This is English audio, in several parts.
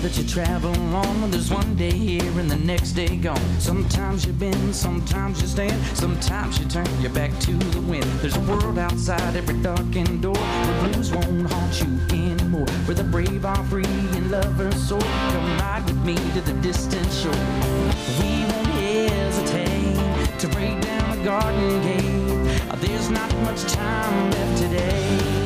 that you travel on. There's one day here and the next day gone. Sometimes you bend, sometimes you stand, sometimes you turn your back to the wind. There's a world outside every darkened door where blues won't haunt you anymore, where the brave are free and lovers soar. Come ride with me to the distant shore. We won't hesitate to break down a garden gate. There's not much time left today.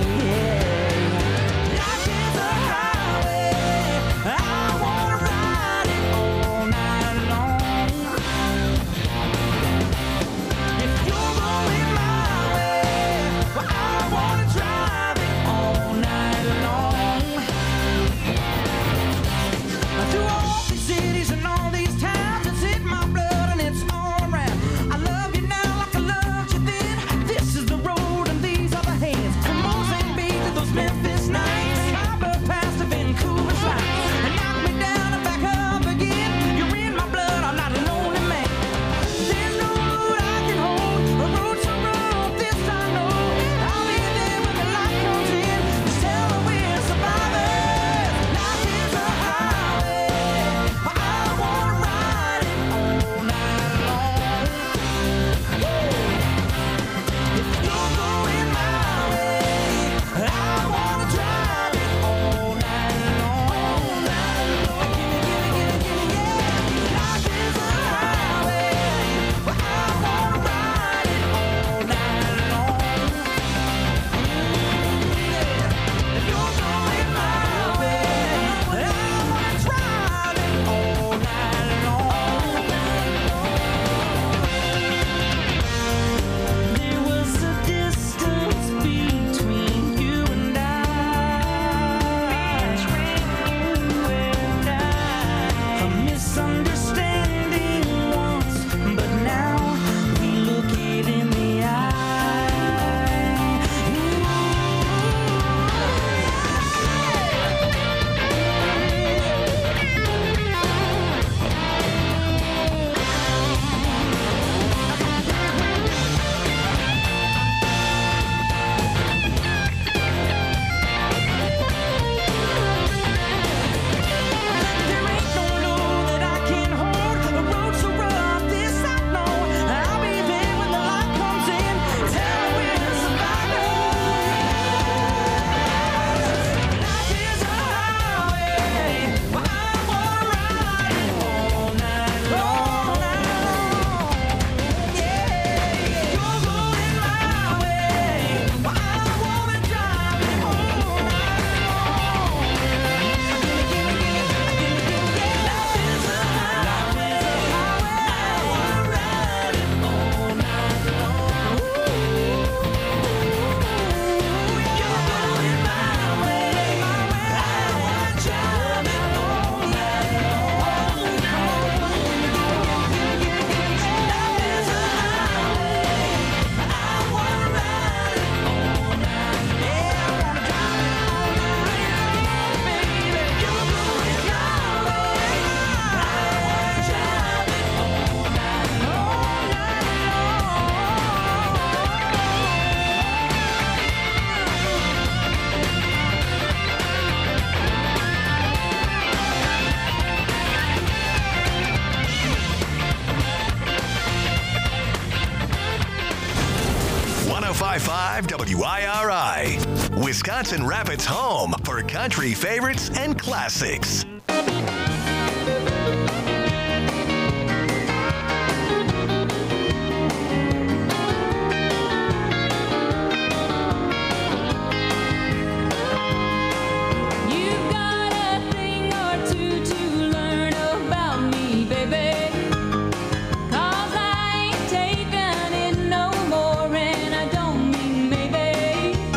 WIRI, Wisconsin Rapids' home for country favorites and classics.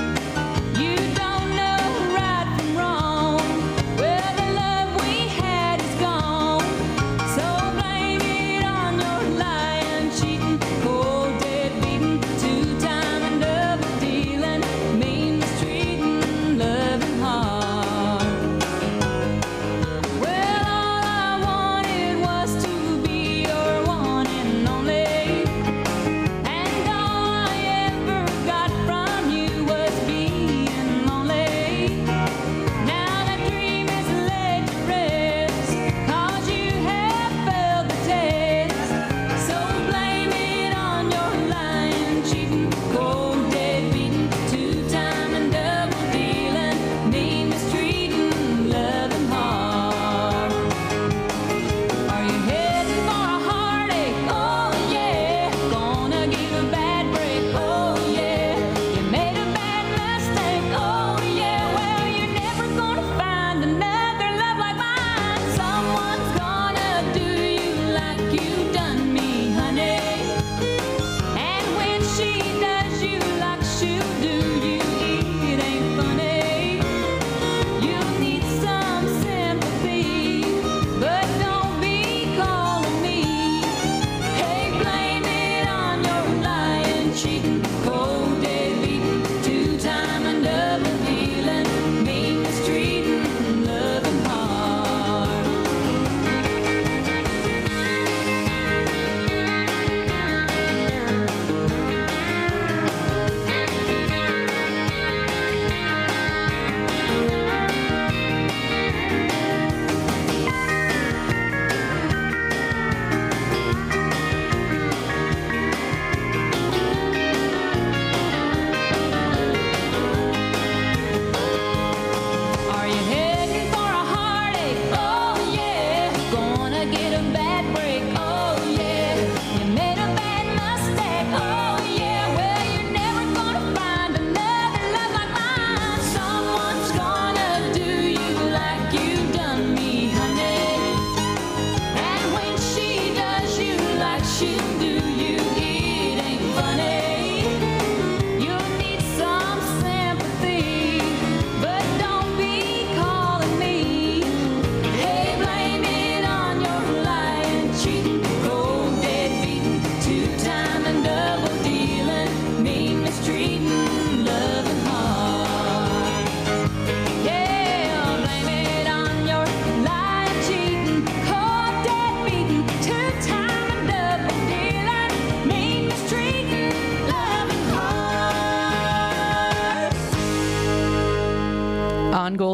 You don't know right from wrong. Well, the love we had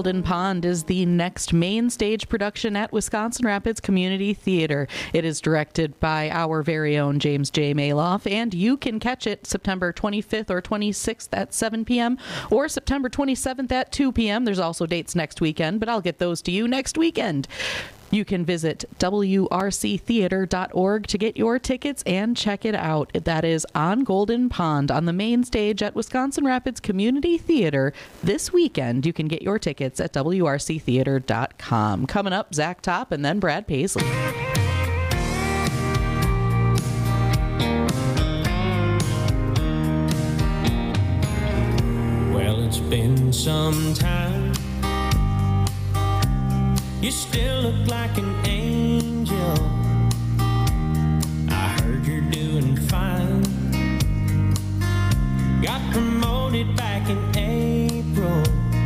Golden Pond is the next main stage production at Wisconsin Rapids Community Theater. It is directed by our very own James J. Maloff, and you can catch it September 25th or 26th at 7 p.m. or September 27th at 2 p.m. There's also dates next weekend, but I'll get those to you next weekend. You can visit wrctheater.org to get your tickets and check it out. That is on Golden Pond on the main stage at Wisconsin Rapids Community Theater this weekend. You can get your tickets at wrctheater.com. Coming up, Zach Top and then Brad Paisley. Well, it's been some time. You still look like an angel. I heard you're doing fine. Got promoted back in April.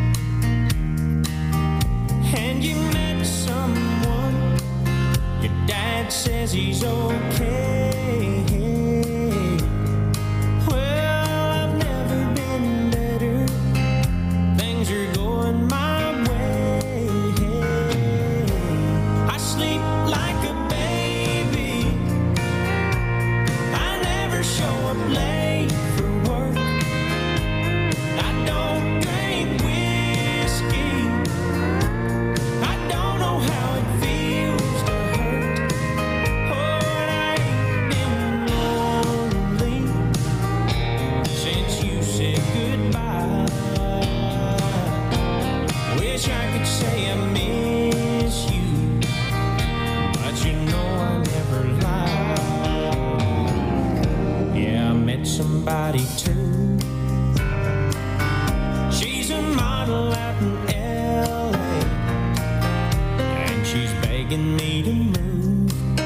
And you met someone. Your dad says he's okay. Well, I've never been better. Things are going my way. Sleep like a baby. I never show up late for work. I don't drink whiskey. I don't know how it feels to hurt. Oh, and I ain't been lonely since you said goodbye. Wish I could say I miss you. You know I never lie. Yeah, I met somebody too. She's a model out in LA, and she's begging me to move.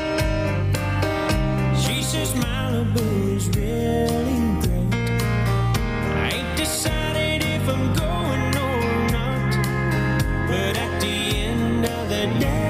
She says Malibu is really great. I ain't decided if I'm going or not, but at the end of the day,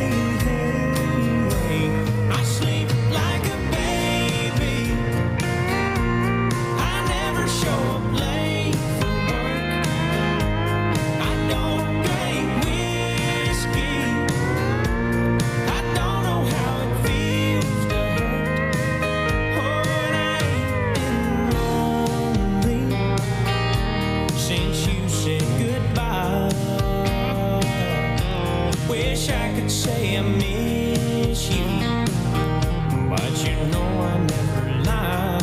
say I miss you, but you know I never lie.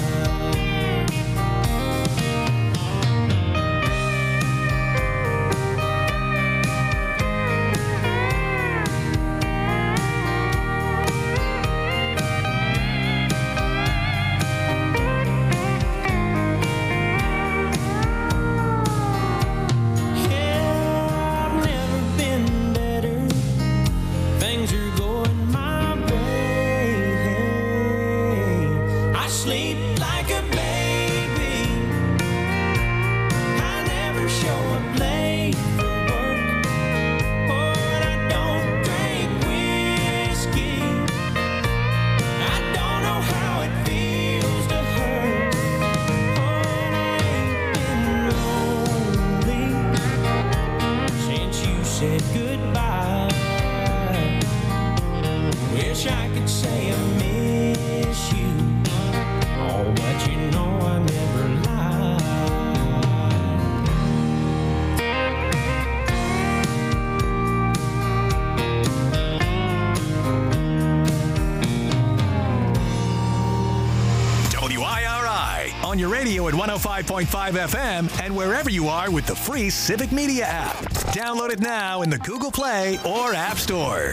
On your radio at 105.5 FM and wherever you are with the free Civic Media app. Download it now in the Google Play or App Store.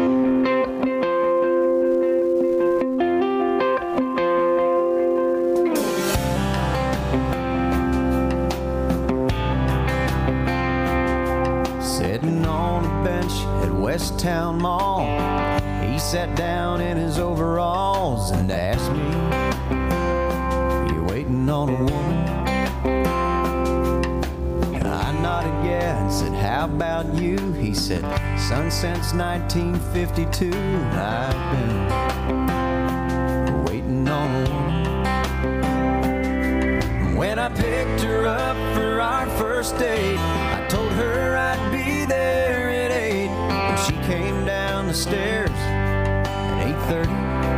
Sitting on a bench at West Town Mall, he sat down in his overalls and asked me, on a woman? I nodded yeah and said, how about you? He said, son, since 1952 I've been waiting on a woman. When I picked her up for our first date, I told her I'd be there at 8 when she came down the stairs at 8:30.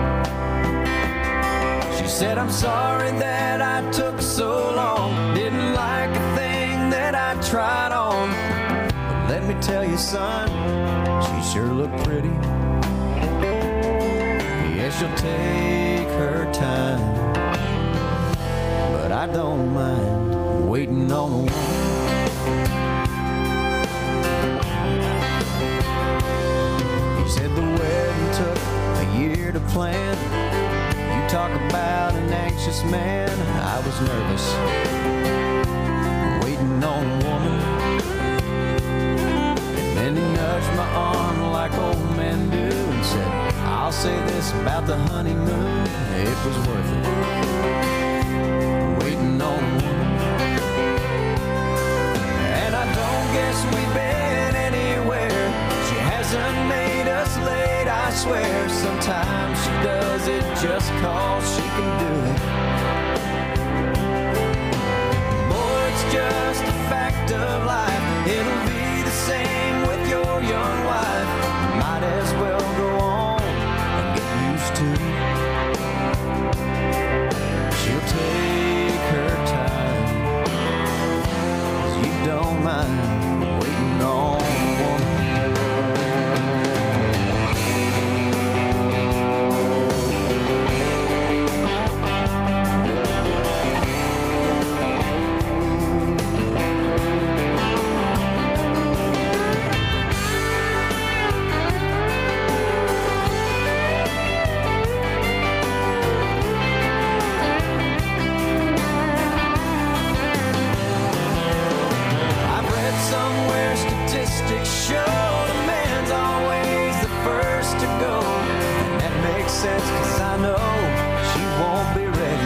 She said, I'm sorry that I took so long, didn't like a thing that I tried on, but let me tell you, son, she sure looked pretty. Yeah, she'll take her time, but I don't mind waiting on a woman. He said the wedding took a year to plan. You talk about an anxious man, I was nervous, waiting on a woman. And then he nudged my arm like old men do and said, I'll say this about the honeymoon, it was worth it, waiting on a woman. And I don't guess we've been anywhere, she hasn't made us late, I swear. Sometimes she does it just cause she can do it. Boy, it's just a fact of life, it'll be the same with your young wife. Might as well go on and get used to it. She'll take her time, 'cause you don't mind waiting on a woman. Somewhere statistics show the man's always the first to go. And that makes sense, 'cause I know she won't be ready.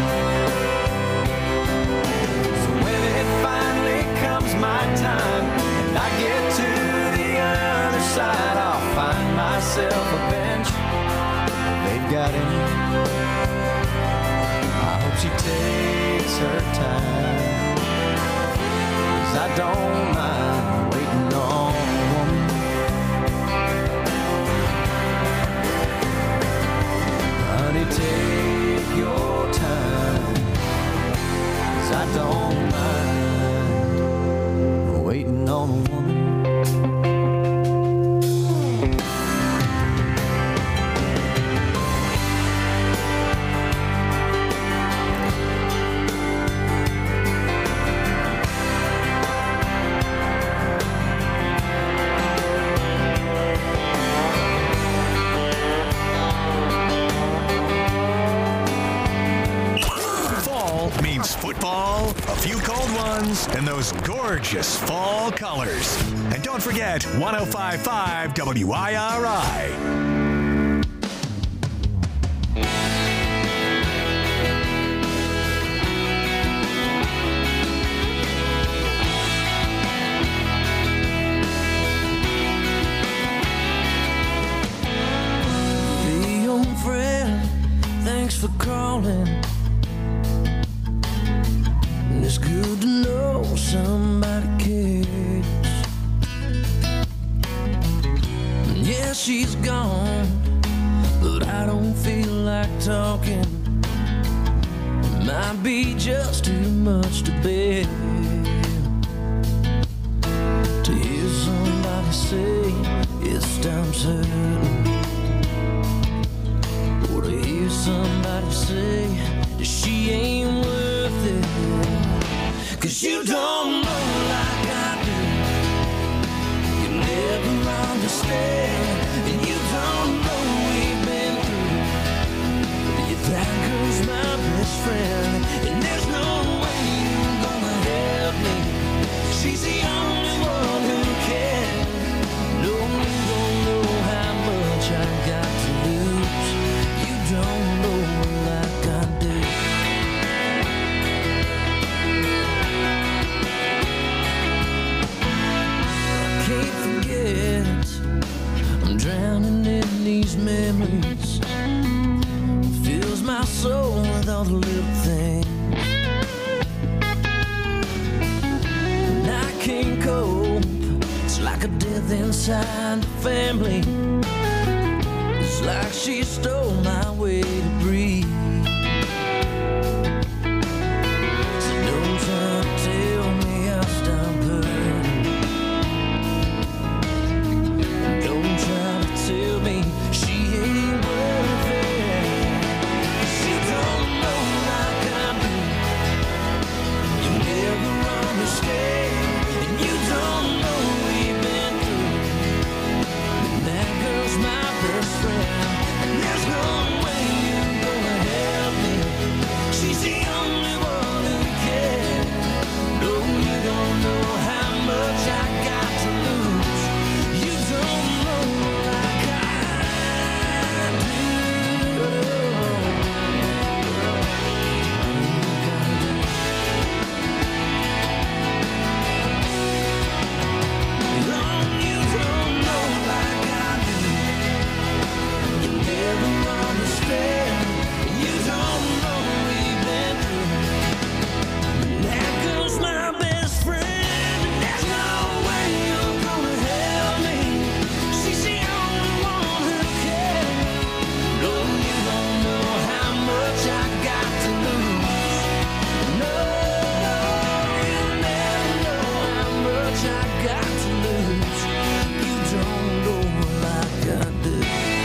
So when it finally comes my time and I get to the other side, I'll find myself a bench they've got in it. I hope she takes her time, 'cause I don't mind waiting on a woman. Honey, take your time, 'cause I don't mind waiting on a woman. Football, a few cold ones, and those gorgeous fall colors. And don't forget 105.5 WIRI. Hey, young friend, thanks for calling. It's good to know somebody cares. Yeah, she's gone, but I don't feel like talking. It might be just too much to bear. To hear somebody say it's time certain, or to hear somebody say that she ain't worth it. 'Cause you don't know like I do, you never understand, and you don't know we've been through. If that girl's my best friend, and there's no way you're gonna help me, she's the only one who can. No, you don't know how much I got to lose, you don't know like I do. I'm drowning in these memories, fills my soul with all the little things, and I can't can't cope. It's like a death inside the family. It's like she stole my way to breathe. So don't try to tell me I'll stop hurting. Don't try to tell me she ain't worth it. She don't know like I do. You never understand, and you don't know we've been through. And that girl's my best friend, and there's no way you're gonna help me. She's the only one who cares. No, you don't know how much I got to lose. You don't know like I do. You don't know like I do. You never understand. You don't know we've been through. That girl's my best friend. There's no way you're gonna help me. She's the only one who cares. No, you don't know how much I got to lose. No, you never know how much I got to lose. You don't know like I do.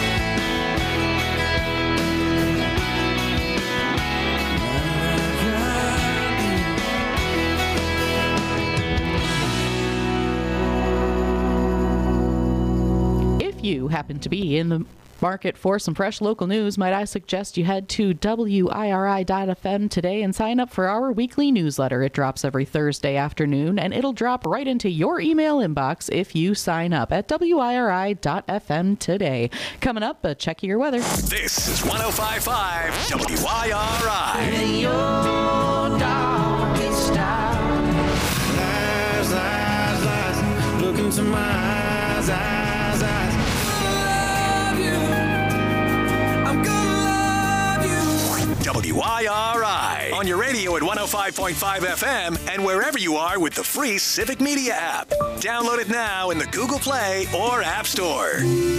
If you happen to be in the market for some fresh local news, might I suggest you head to WIRI.fm today and sign up for our weekly newsletter. It drops every Thursday afternoon, and it'll drop right into your email inbox if you sign up at WIRI.fm today. Coming up, check your weather. This is 105.5 WIRI. In your darkest hour. Lies, lies, lies. Look into my eyes, eyes, eyes. I love you. I'm gonna love you. WIRI. On your radio at 105.5 FM and wherever you are with the free Civic Media app. Download it now in the Google Play or App Store.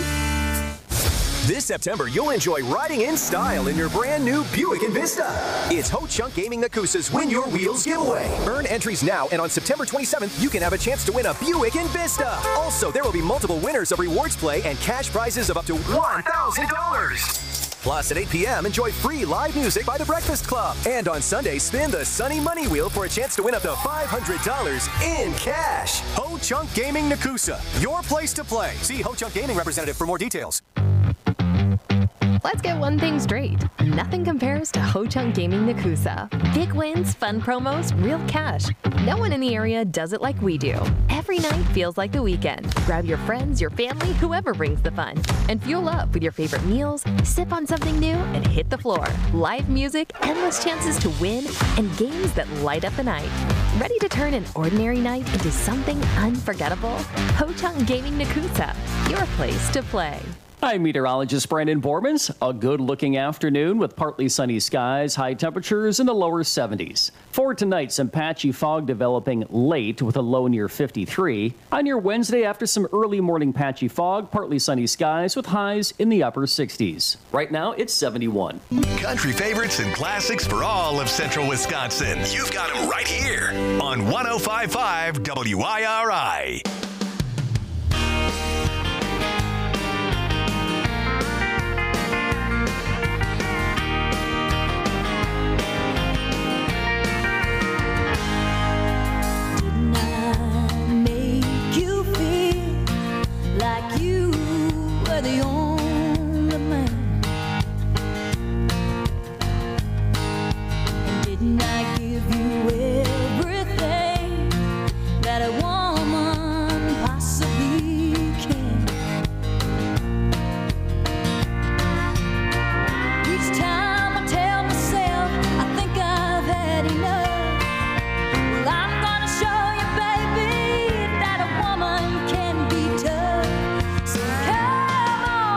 This September, you'll enjoy riding in style in your brand new Buick Envista. It's Ho Chunk Gaming Nakusa's Win Your Wheels giveaway. Earn entries now, and on September 27th, you can have a chance to win a Buick Envista. Also, there will be multiple winners of rewards play and cash prizes of up to $1,000. Plus, at 8 p.m., enjoy free live music by The Breakfast Club. And on Sunday, spin the Sunny Money Wheel for a chance to win up to $500 in cash. Ho Chunk Gaming Nakusa, your place to play. See Ho Chunk Gaming representative for more details. Let's get one thing straight. Nothing compares to Ho Chunk Gaming Nakusa. Big wins, fun promos, real cash. No one in the area does it like we do. Every night feels like the weekend. Grab your friends, your family, whoever brings the fun. And fuel up with your favorite meals, sip on something new, and hit the floor. Live music, endless chances to win, and games that light up the night. Ready to turn an ordinary night into something unforgettable? Ho Chunk Gaming Nakusa, your place to play. I'm meteorologist Brandon Bormans. A good-looking afternoon with partly sunny skies, high temperatures in the lower 70s. For tonight, some patchy fog developing late with a low near 53. On your Wednesday, after some early morning patchy fog, partly sunny skies with highs in the upper 60s. Right now, it's 71. Country favorites and classics for all of central Wisconsin. You've got them right here on 105.5 WIRI. Like you were the only man. And didn't I give you everything that a woman possibly can? Each time I tell myself I think I've had enough, well, I'm gonna show you, baby, that a woman can be tough. So come on.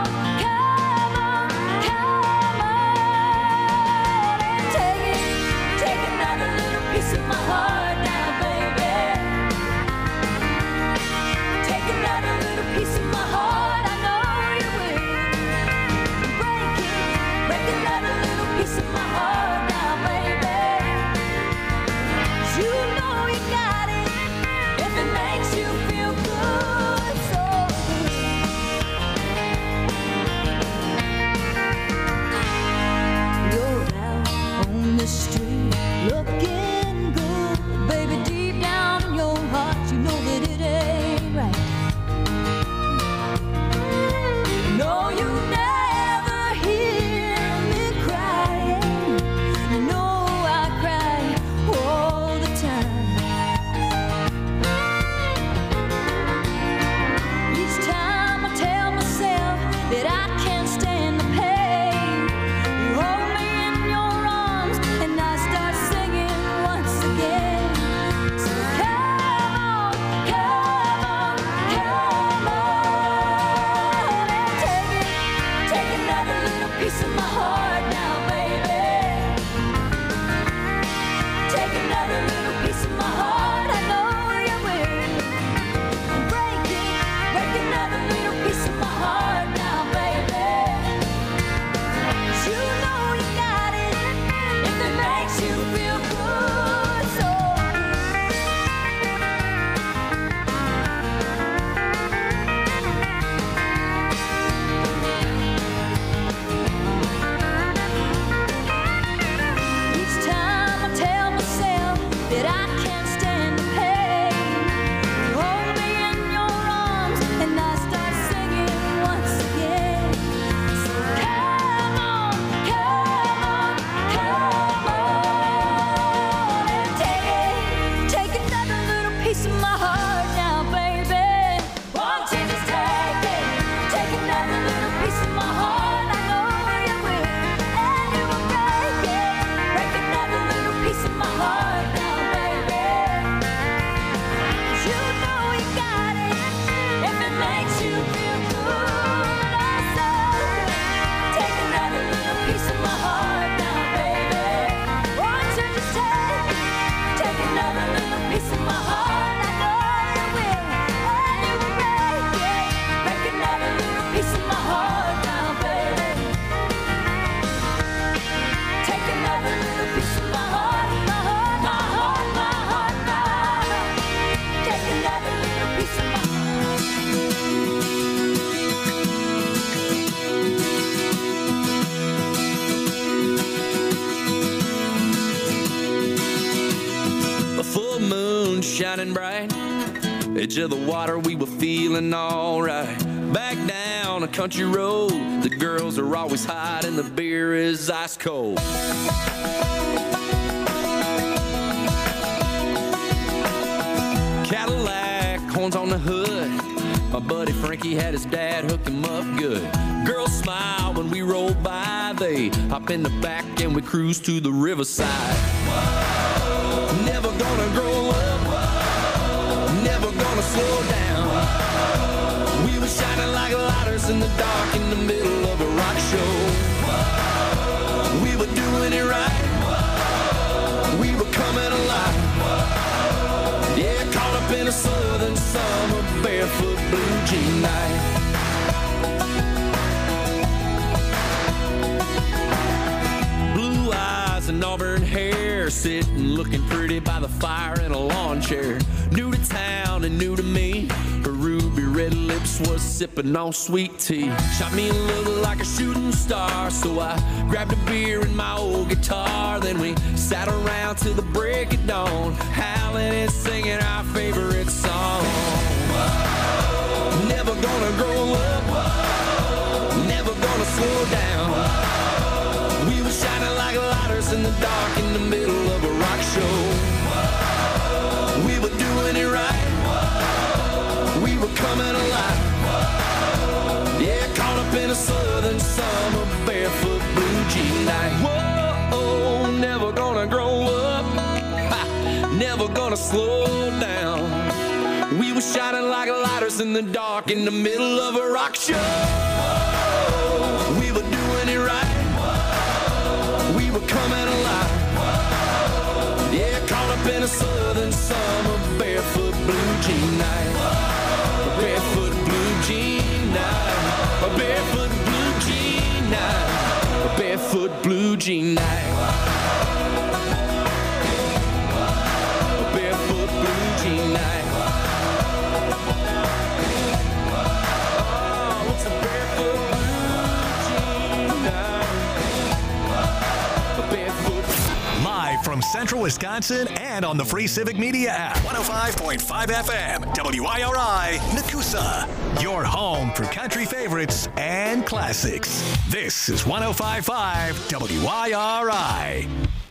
edge of the water, we were feeling alright. Back down a country road, the girls are always hot and the beer is ice cold. Cadillac, horns on the hood. My buddy Frankie had his dad hook him up good. Girls smile when we roll by. They hop in the back and we cruise to the riverside. Whoa. Never gonna grow up. Whoa. Never gonna slow down. Whoa. We were shining like lighters in the dark in the middle of a rock show. Whoa. We were doing it right. Whoa. We were coming alive. Whoa. Yeah, caught up in a southern summer barefoot blue jean night. Blue eyes and auburn hair, sitting looking pretty by the fire in a lawn chair. New to town and new to me, her ruby red lips was sipping on sweet tea. Shot me a look like a shooting star, so I grabbed a beer and my old guitar. Then we sat around till the break of dawn, howling and singing our favorite song. Whoa. Never gonna grow up. Whoa. Never gonna slow down. Whoa. We were shining like lighters in the dark in the middle of a rock show. Whoa. We were doing it right. Whoa. We were coming alive. Whoa. Yeah, caught up in a southern summer barefoot blue jean night. Whoa, never gonna grow up. Ha, never gonna slow down. We were shining like lighters in the dark in the middle of a rock show. Whoa. We were doing it right. Whoa. We were coming alive. Whoa. Yeah, caught up in a southern summer barefoot blue jean night. Whoa. A barefoot blue jean night. A barefoot blue jean night. A barefoot blue jean night. A barefoot blue jean night. Live from Central Wisconsin and on the free Civic Media app. 105.5 FM, WIRI, Nakusa. Your home for country favorites and classics. This is 105.5 WIRI.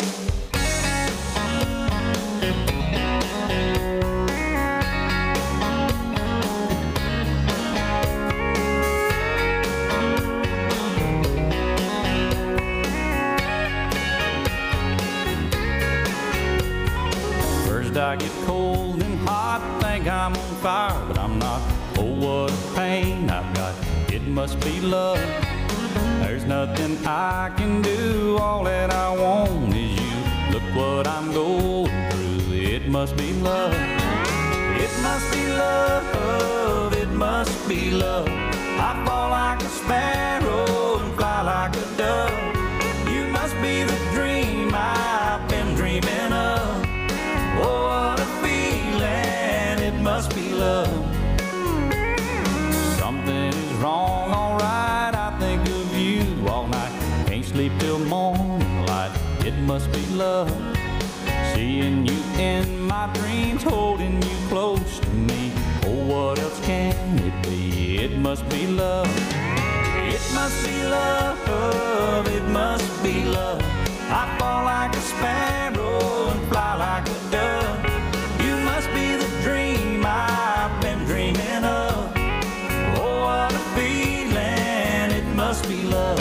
I get cold and hot, think I'm on fire, but I'm not. Oh, what a pain I've got, it must be love. There's nothing I can do, all that I want is you. Look what I'm going through, it must be love. It must be love, it must be love. I fall like a sparrow and fly like a dove. You must be the dream I've been dreaming of. Oh, what a feeling, it must be love. Something is wrong, alright, I think of you all night. Can't sleep till morning light, it must be love. Seeing you in my dreams, holding you close to me. Oh, what else can it be? It must be love. It must be love, it must be love. I fall like a sparrow and fly like a dove. You must be the dream I've been dreaming of. Oh, what a feeling, it must be love.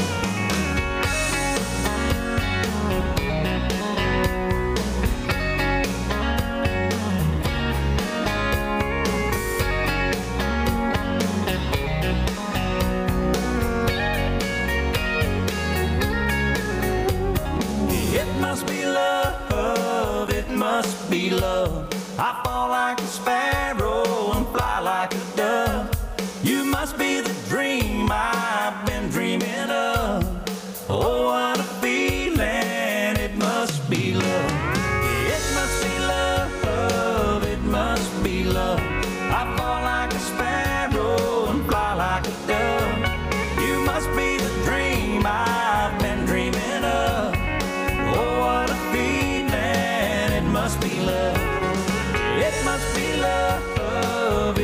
Must be love. I fall like a sparrow and fly like a dove. You must be the dream I've been dreaming of. Oh, what a feeling, it must be love. It must be love, it must be love. I fall like a sparrow and fly like a dove. You must be the dream I've been dreaming of. Oh, what a feeling, it must be love. It must be love,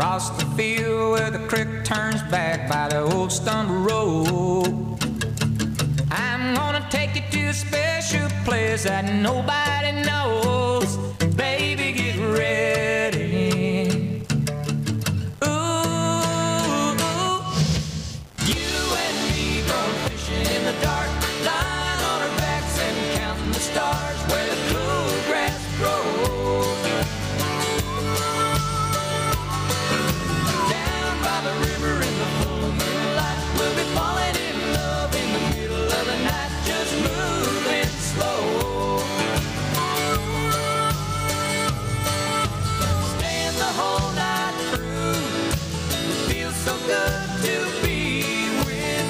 across the field where the creek turns back by the old stumble road. I'm gonna take you to a special place that nobody knows. Baby, get ready. Ooh, you and me going fishing in the dark, lying on our backs and counting the stars where the cool grass grows. Down by the river in the full moonlight, we'll be falling in love in the middle of the night, just moving slow. Staying the whole night through, it feels so good to be with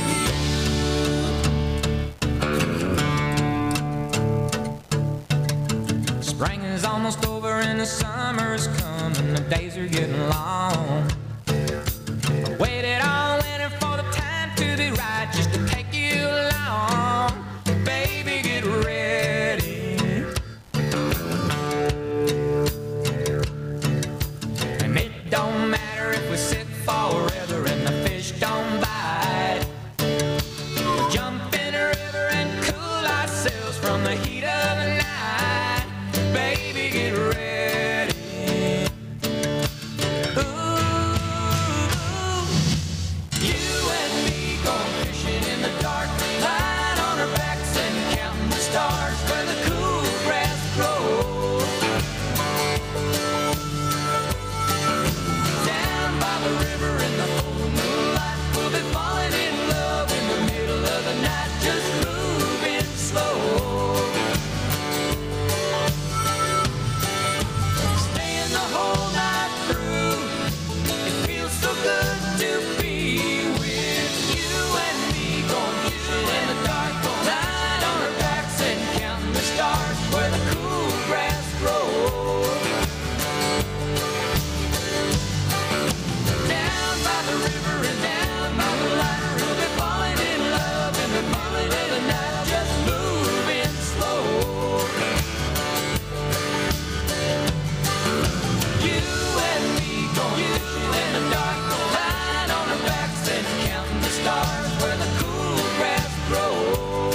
you. Spring is almost over and the summer's coming, the days are getting long. I waited all winter for the time to be right, just to take you along. Baby, get ready. And it don't matter if we sit forever and the fish don't bite. We'll jump in the river and cool ourselves from the heat of the night. Baby, get ready. Ooh, you and me going fishing in the dark, lying on our backs and counting the stars where the cool grass grows. Down by the river in the full moonlight, we'll be falling in love in the middle of the night, just moving slow. Staying the whole night through, it feels so good to be with you and me going fishing in the dark, lying on our backs and counting the stars where the cool grass grows. Down by the river and down by the light, we'll be falling in love in the middle of the night, just moving slow. You and me going fishing in the dark, lying on our backs and counting the stars where the cool grass grows.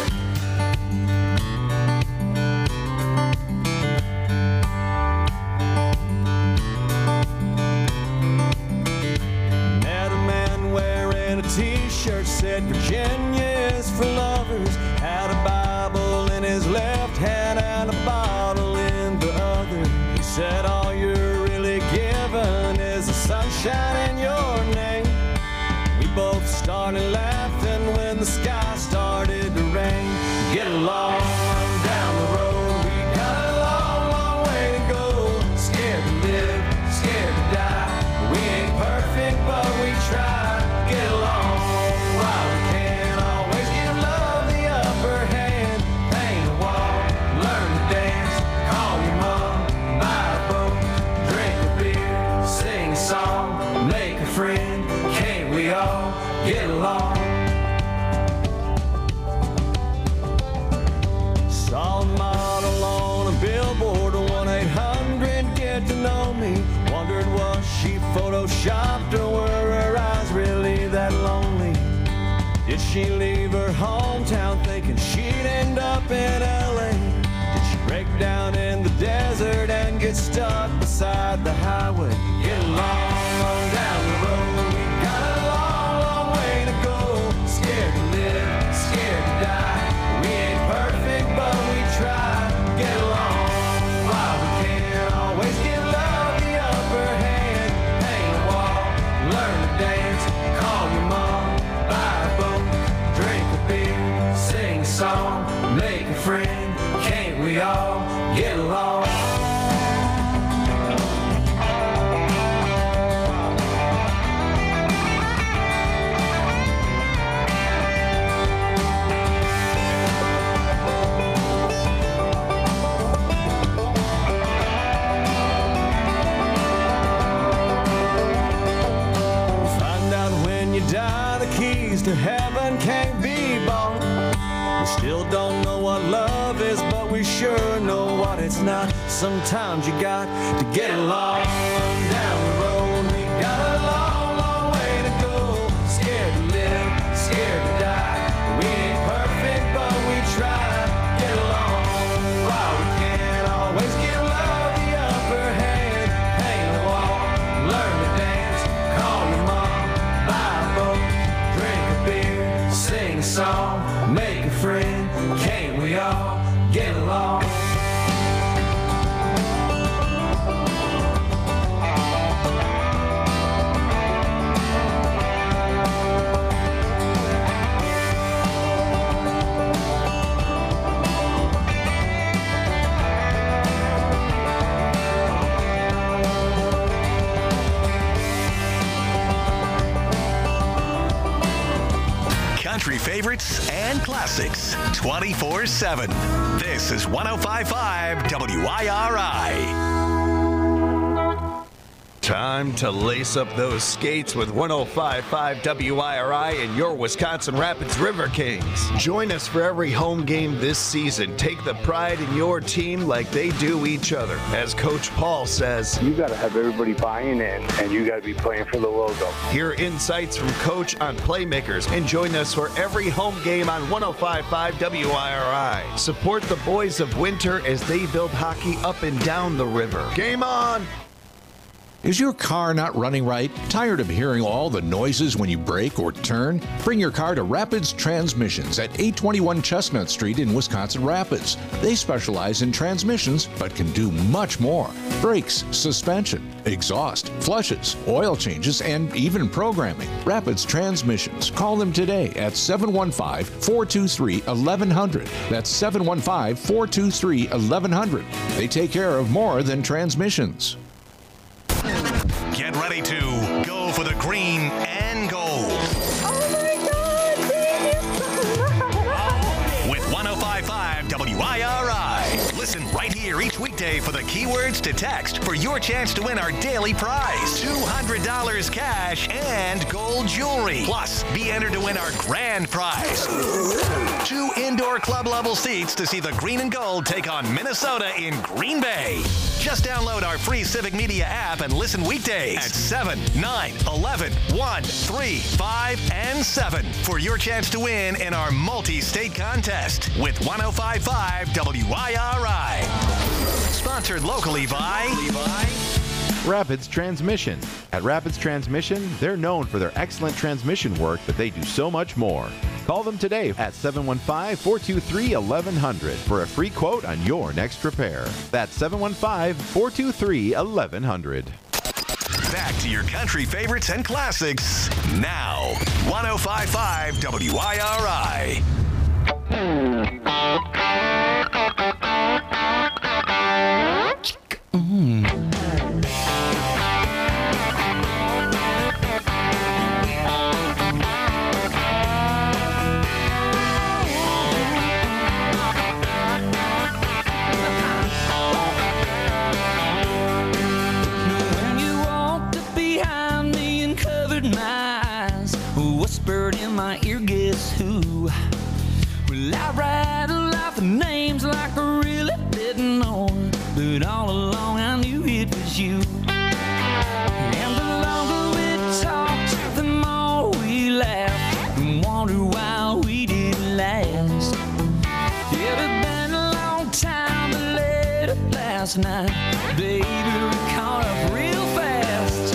Met a man wearing a t-shirt said Virginia is for lovers. Had a Bible in his left hand and a bottle in the other. He said all you're really given is the sunshine in your name. We both started laughing when the sky started to rain. Get along down the road, we got a long, long way to go. Scared to live, scared to die. We ain't perfect, but we try. Get along while we can. Always give love the upper hand. Paint a wall, learn to dance. Call your mom, buy a book, drink a beer, sing a song, make a friend. Can't we all get along? Saw a model on a billboard, 1-800 get to know me. Wondered was she photoshopped or were her eyes really that lonely? Did she leave her hometown thinking she'd end up in LA? Did she break down in the desert and get stuck beside the highway? Get along down the road, we got a long, long way to go. Scared to live, scared to die. We ain't perfect, but we try. Get along while we can. Always give love the upper hand. Paint a wall, learn to dance. Call your mom, buy a book, drink a beer, sing a song, make a friend. Can't we all get along? to heaven can't be bought. We still don't know what love is, but we sure know what it's not. Sometimes you got to get along down the road. We gotta friend. Can't we all get along? Country favorites and classics 24/7. This is 105.5 WIRI. Time to lace up those skates with 105.5 WIRI and your Wisconsin Rapids River Kings. Join us for every home game this season. Take the pride in your team like they do each other. As Coach Paul says, you got to have everybody buying in, and you got to be playing for the logo. Hear insights from Coach on playmakers and join us for every home game on 105.5 WIRI. Support the boys of Winter as they build hockey up and down the river. Game on! Is your car not running right? Tired of hearing all the noises when you brake or turn? Bring your car to Rapids Transmissions at 821 Chestnut Street in Wisconsin Rapids. They specialize in transmissions but can do much more. Brakes, suspension, exhaust, flushes, oil changes, and even programming. Rapids Transmissions. Call them today at 715-423-1100. That's 715-423-1100. They take care of more than transmissions. Get ready to go for the green and gold. With 105.5 WIRI. Listen right here each weekday for the keywords to text for your chance to win our daily prize. $200 cash and gold jewelry. Plus, be entered to win our grand prize. 2 indoor club level seats to see the green and gold take on Minnesota in Green Bay. Just download our free Civic Media app and listen weekdays at 7, 9, 11, 1, 3, 5, and 7 for your chance to win in our multi-state contest with 105.5 WIRI. Sponsored locally by Rapids Transmission. At Rapids Transmission, they're known for their excellent transmission work, but they do so much more. Call them today at 715-423-1100 for a free quote on your next repair. That's 715-423-1100. Back to your country favorites and classics now. 105.5 WIRI. Whispered in my ear, guess who? Well, I rattled off the names like I really didn't know, but all along I knew it was you. And the longer we talked, the more we laughed and wondered why we didn't last. It had been a long time, but late last night, baby, we caught up real fast.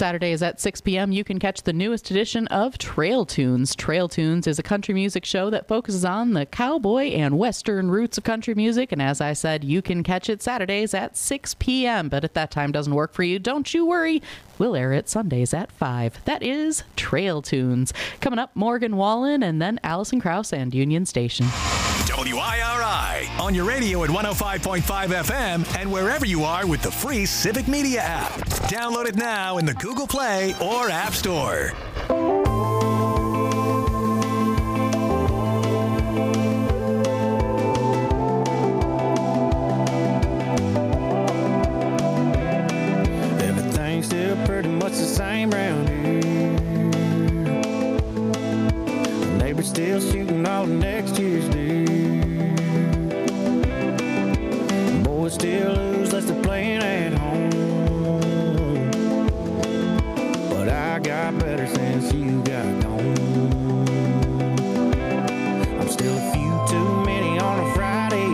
Saturdays at 6 p.m., you can catch the newest edition of Trail Tunes. Trail Tunes is a country music show that focuses on the cowboy and western roots of country music. And as I said, you can catch it Saturdays at 6 p.m. But if that time doesn't work for you, don't you worry. We'll air it Sundays at 5. That is Trail Tunes. Coming up, Morgan Wallen and then Allison Krauss and Union Station. WIRI on your radio at 105.5 FM and wherever you are with the free Civic Media app. Download it now in the Google Play or App Store. Everything's still pretty much the same round here. The neighbor's still shooting all the next year's deer. Boys still lose unless they're playing at home. But I got better since you got gone. I'm still a few too many on a Friday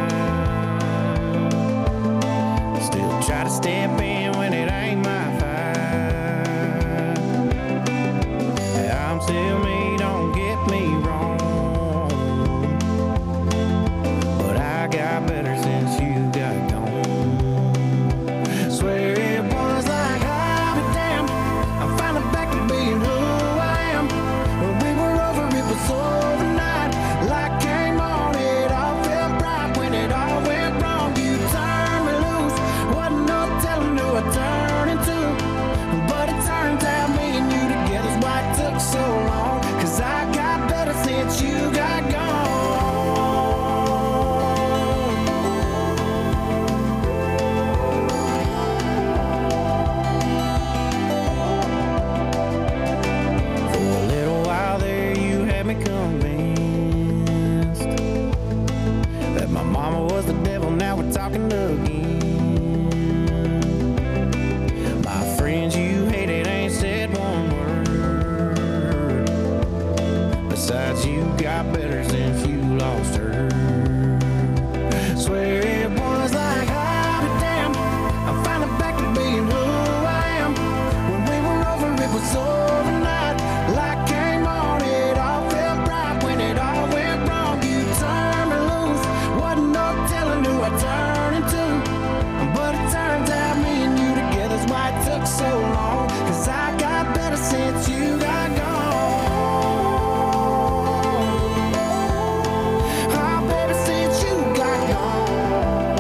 night. Still try to step in when it ain't my fight. I'm still me, don't get me wrong. But I got better since you got gone. Swear it was like I'll be damned. I'm finally back to being who I am. When we were over, it was overnight. Light came on, it all felt bright. When it all went wrong, you turned me loose. Wasn't no telling who I turned into. But it turns out me and you together's why it took so long. 'Cause I got better since you got gone. For a little while there, you had me convinced that my mama was the devil. Now we're talking again. My friends you hated ain't said one word. Besides, you got better since you lost her. Swear it was like I'll be damned. I'm finally back to being who I am. When we were over, it was overnight. Light came on, it all felt bright. When it all went wrong, you turned me loose. Wasn't no telling who I turned into. But it turns out me and you together's why it took so long. 'Cause I got better since you got gone. Oh, baby, since you got gone.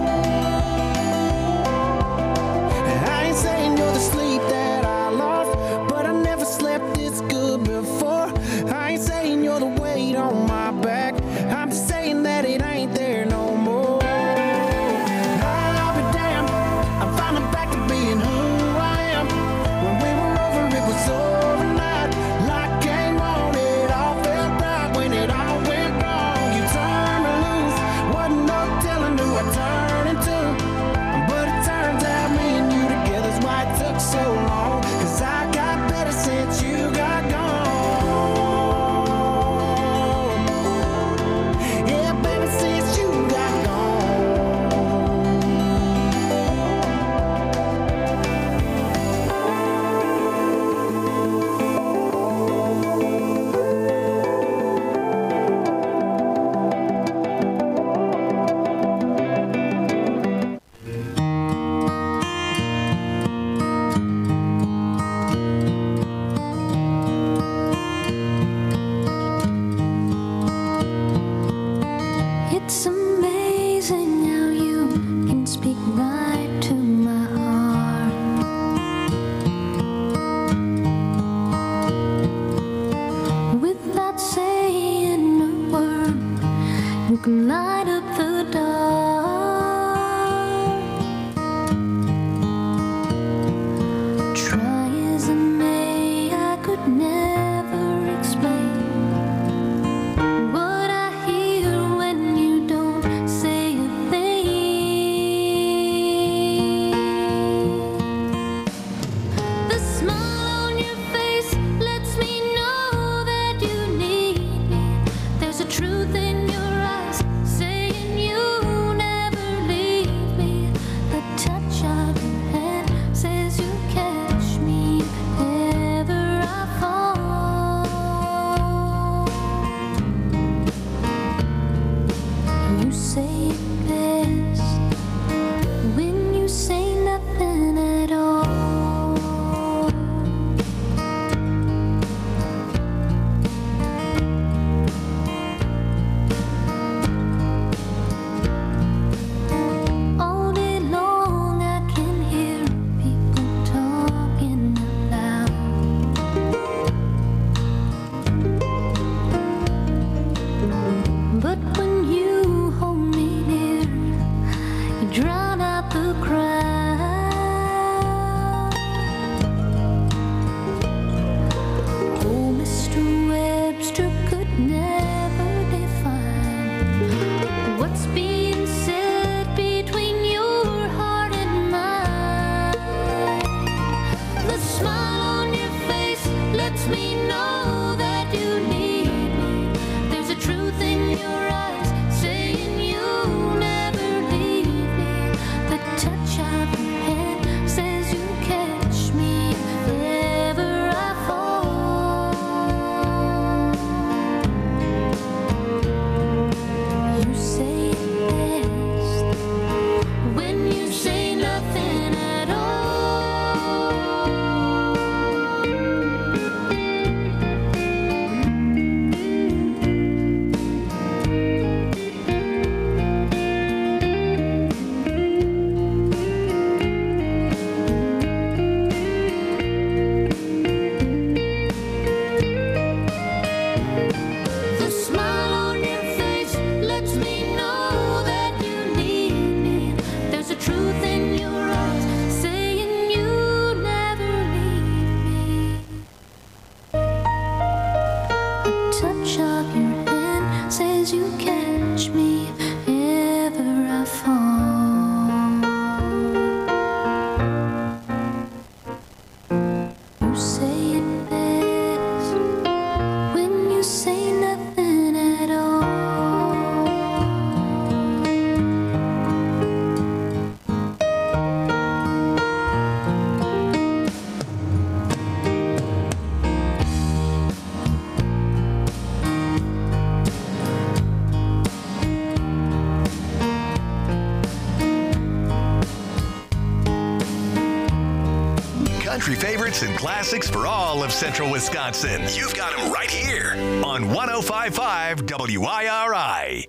I ain't saying you're the sleep that I lost, but I never slept this good before. I ain't saying you're the weight on my back. I'm just saying that it ain't there no more. I'll be damned. I'm finally back to being who I am. When we were over, it was overnight. Light came on, it all felt bright. When it all went wrong, you turned me loose. Wasn't no telling who I turned into. But it turns out me and you together's why it took so long. 'Cause I got better since you got gone. Yeah, baby, since you got It's amazing how you can speak right to my heart. Without saying a word, you can light up the dark. Try as I may, I could never explain what I hear when you don't say a thing. it best when you say nothing at all. All day long I can hear people talking out loud. But when you hold me near, you drown out the crowd. Oh, Mr. Webster could never define what's being said between your heart and mine. The smile on your face lets me know that you need me. There's a truth in your eyes saying you'll never leave me. The touch of your hand says you catch me if ever I fall. You say it best when you say nothing at The smile on your face lets me know that you need me. There's a truth in your eyes saying you never leave me. A touch of your hand says you catch me if ever I fall. You say it best when you say nothing at all. Country favorites and classics for all of Central Wisconsin. You've got them right here on 105.5 WIRI.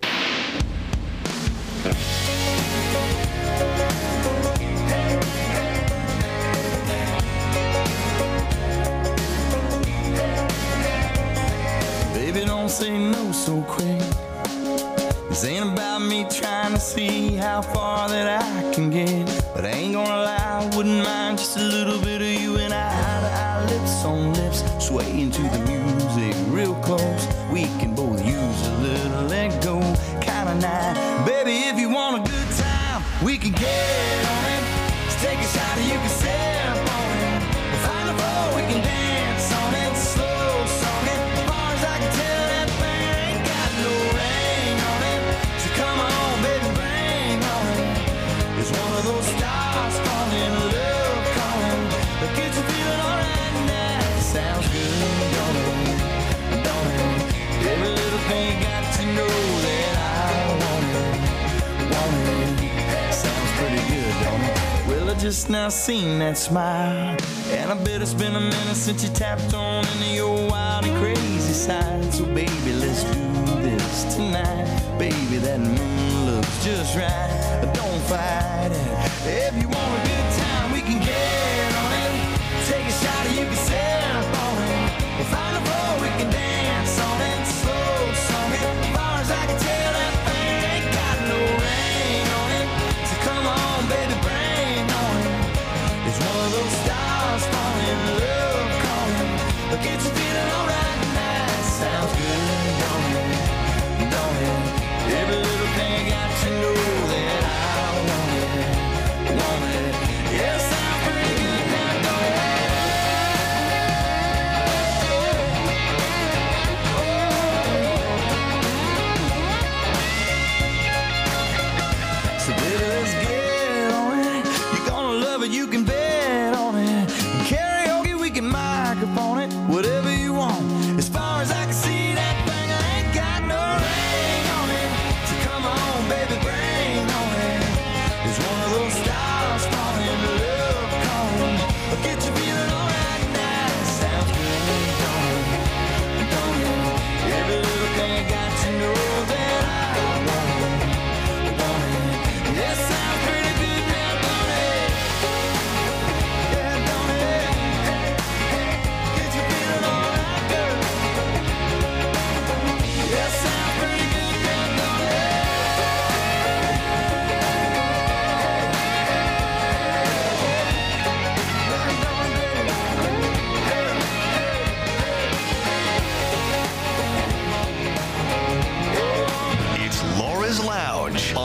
Baby, don't say no so quick. This ain't about me trying to see how far that I can get. But I ain't gonna lie, I wouldn't mind just a little bit of you and I, eye to eye, lips on lips, swaying to the music real close. We can both use a little let go kind of night. Baby, if you want a good time, we can get on it. Let's take a shot and you can sip on it. We'll find a floor, we can dance on it. Slow song it, as far as I can tell, that thing ain't got no ring on it. So come on, baby, bring on it. It's one of those stars calling, love calling, that gets you feeling alright now. Sounds good, don't it? Don't it? Every little thing got to know that I want it. Sounds pretty good, don't it? Well, I just now seen that smile, and I bet it's been a minute since you tapped on into your wild and crazy side. So baby, let's do this tonight. Baby, that moon looks just right. Don't fight it. If you want a good time, we can get on it. Take a shot and you can sip on it. We'll find a floor, we can dance on it. Slow song it, as far as I can tell, that thing ain't got no ring on it. So come on, baby, bring on it. It's one of those stars falling, love calling, that gets you feeling alright now. Sounds good, don't it? Don't it? Every little thing got to know that I want it.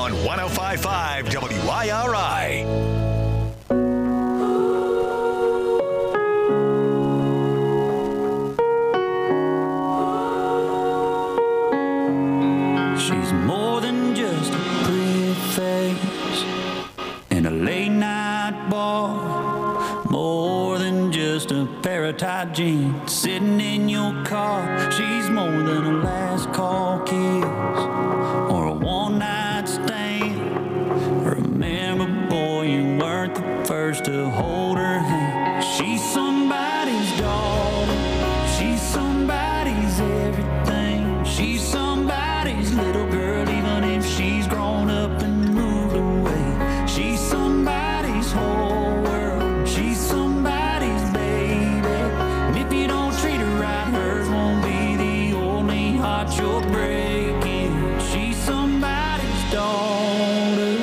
on 105.5 WIRI. She's more than just a pretty face in a late night bar, more than just a pair of tight jeans sitting in your car. She's more than a last call kiss or a one night stand. Remember, boy, you weren't the first to hold her hand. She's somebody's daughter, she's somebody's everything, she's somebody's little girl, even if she's grown up and moved away. She's somebody's whole world, she's somebody's baby. And if you don't treat her right, hers won't be the only heart you're breaking. She's somebody's daughter.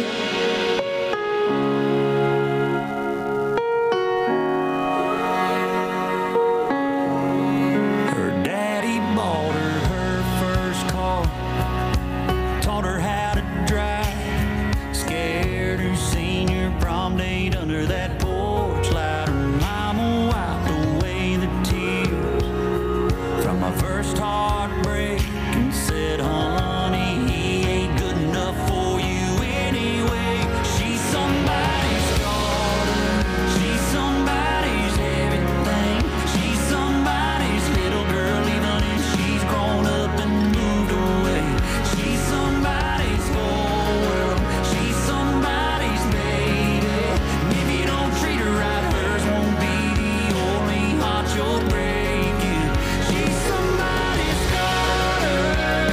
Her daddy bought her her first car, taught her how to drive, scared her senior prom date under that porch light. Her mama wiped away the tears from my first heartbreak and said, honey, he ain't good enough for you anyway. She's somebody's daughter, she's somebody's everything, she's somebody's little girl, even if she's grown up and moved away. She's somebody's whole world, she's somebody's baby. And if you don't treat her right, hers won't be the only heart you're breaking. She's somebody's daughter,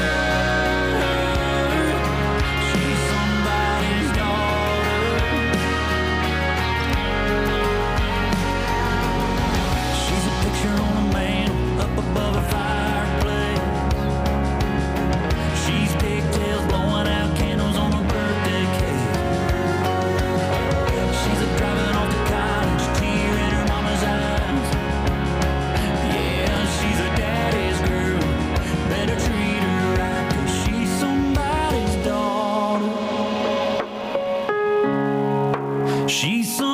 she's somebody's daughter. She's a picture on a man up above a fireplace. She's pigtails blowing out candles on a birthday cake. She's a driving off to college, tear in her mama's eyes. Yeah, she's a daddy's girl, better treat her right, 'cause she's somebody's daughter. She's